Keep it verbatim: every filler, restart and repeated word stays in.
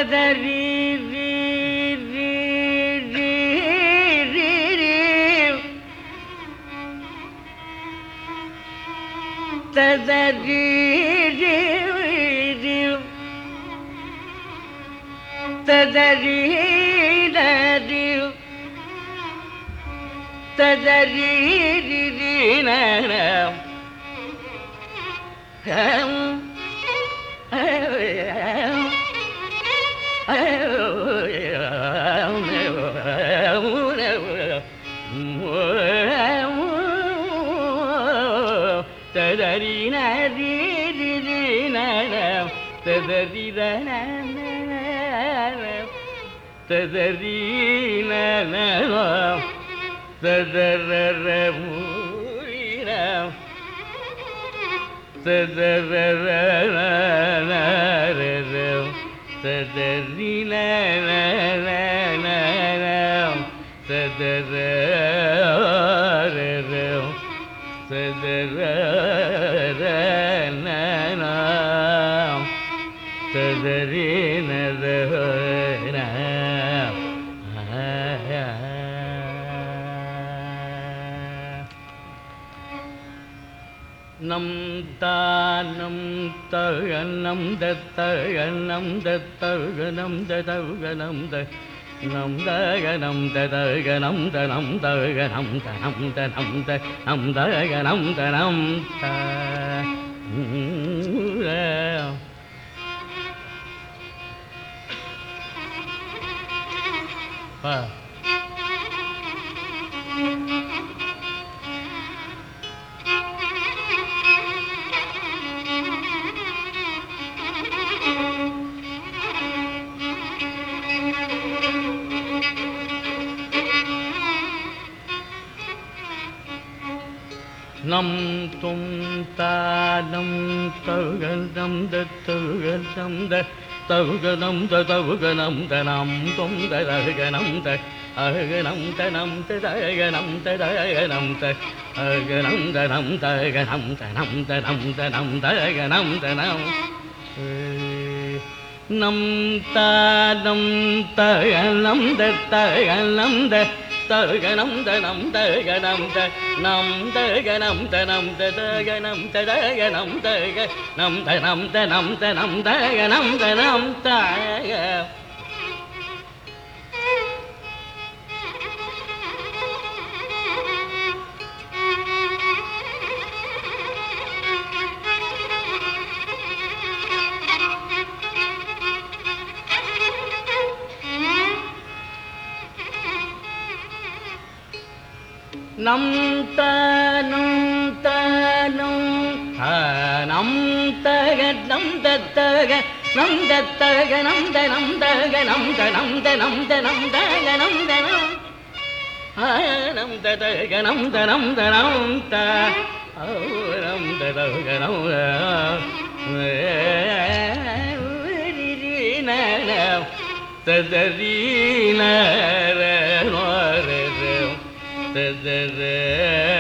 ததரி ரீ ரீ ரீ ரீ ரீ ததரி ரீ ரீ ததரி ரீ ததரி ரீ ரீ நரம் ததரி நரி ரி நரம் ததரி நரம் ததரி நரம் ததர மூரம் ததர நரம் ததரி நரம் ததர ததர நரம் ததரி நரம் நம் தானம் தகனம் தத்தகனம் தத்தகனம் ததகனம் த நம் தகனம் ததகனம் தனம் தகனம் தனம் தனம் த நம் தகனம் தனம் த பா நம் தும் தானம் தகுகனம் தகுகனம் த தகுகனம் தகுகனம் தனம் தும் தகுகனம் த அகனம் தனம் தகனம் தகனம் த அகனம் தனம் தகனம் தனம் தனம் தனம் தகனம் தனம் நம் தானம் தகனம் தகனம் த தகனம் தனம் தகனம் த நம் தகனம் தனம் தகனம் தகனம் தக நம் தனம் தனம் தனம் தகனம் தனம் தக நம் தானும் தானும் நம் தக நம் தத்தக நம் தத்தக நம் தனம் தக நம் தனம் தனம் தனம் தக நம் தனம் நம் ததக நம் தனம் தனம் த நம் ததக நம் நரம் ததரி நரம் ததர